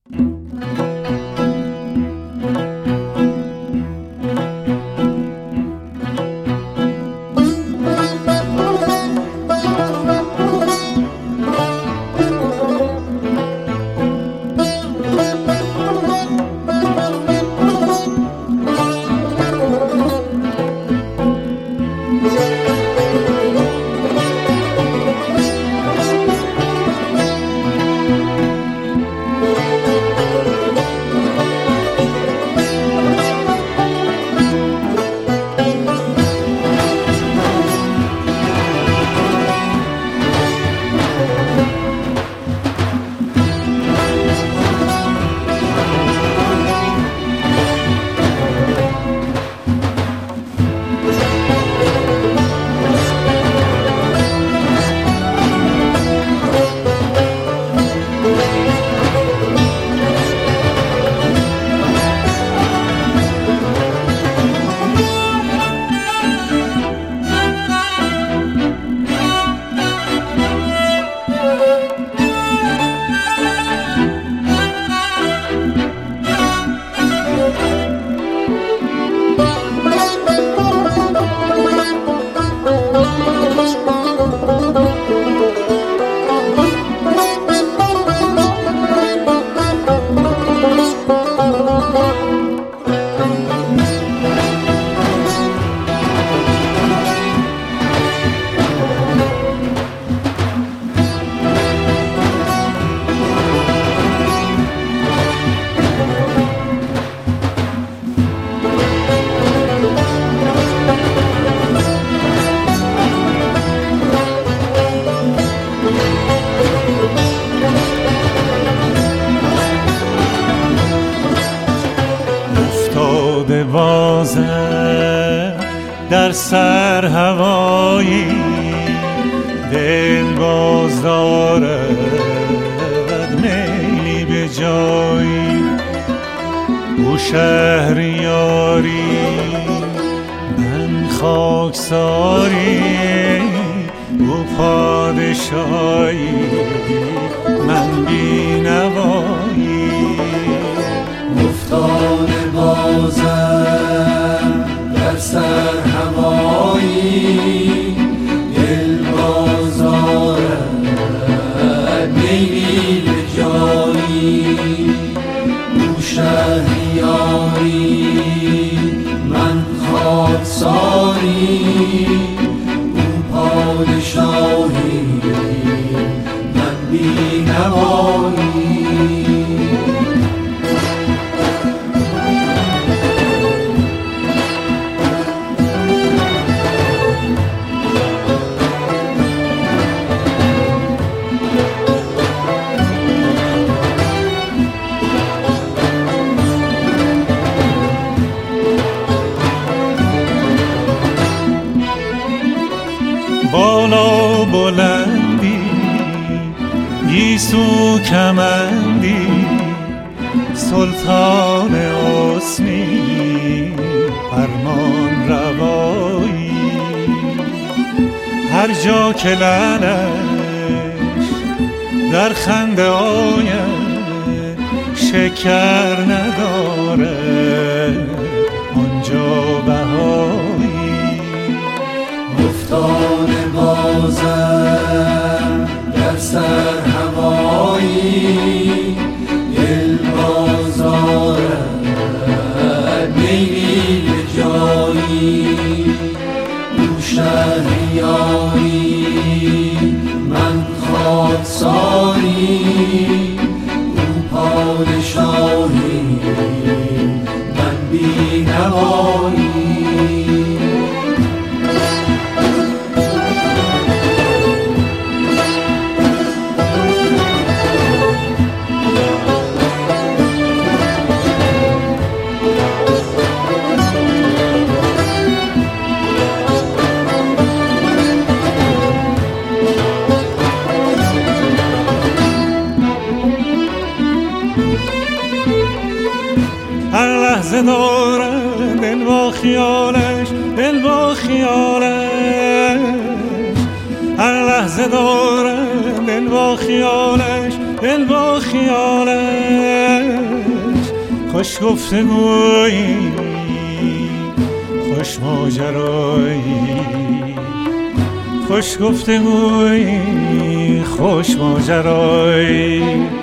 بازم در سر هوایی دل باز دارد میلی به جایی او شهریاری من خاکساری او پادشاهی من بی‌نوایی افتاده بازم در سر هوایی دل باز دارد میلی به جایی او شهریاری من خاکساری او پادشاهی من بی‌نوایی بالا بلندی گیسو کمندی سلطان حسنی فرمان روایی هر جا که لعلش در خنده آید شکر نداره آنجا بهایی افتاده بازم در سر هوایی دل باز دارد میلی به جایی او شهریاری من خاکساری او پادشاهی من بی‌نوایی هر لحظه دارم دل با خیالش دل با خیالش هر لحظه دارم دل با خیالش دل با خیالش خوش گفتگویی خوش ماجرایی خوش گفتگویی خوش ماجرایی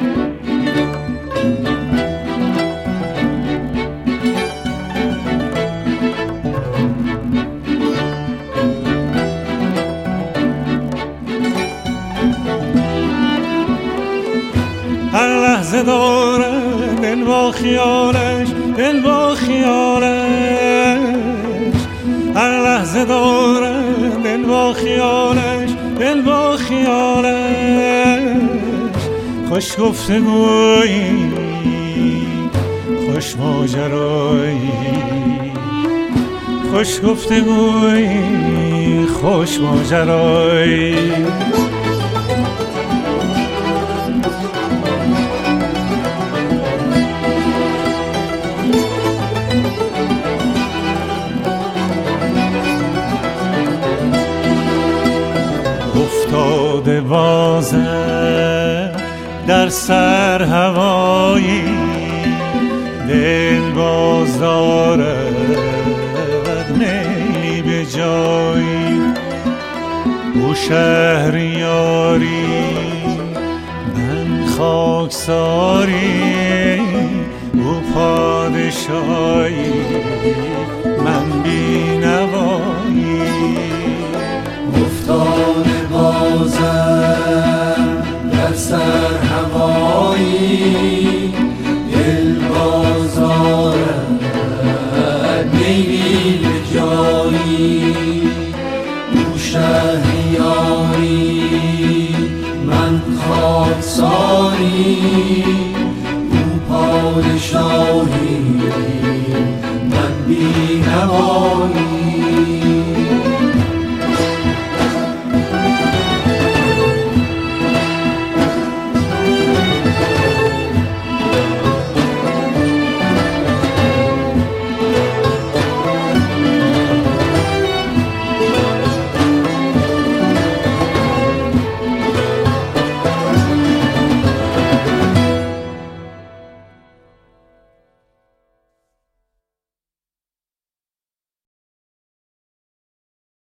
هر لحظه دارم دل با خیالش دل با خیالش هر لحظه دارم دل با خیالش دل با خیالش خوش گفتگویی خوش ماجرایی خوش گفتگویی خوش ماجرایی افتاده بازم در سر هوایی دل باز دارد میلی به جایی او شهریاری من خاکساری او پادشاهی من بی‌نوایی افتاده بازم در سر هوایی دل باز دارد میلی به جایی او شهریاری من خاکساری او پادشاهی من بی‌نوایی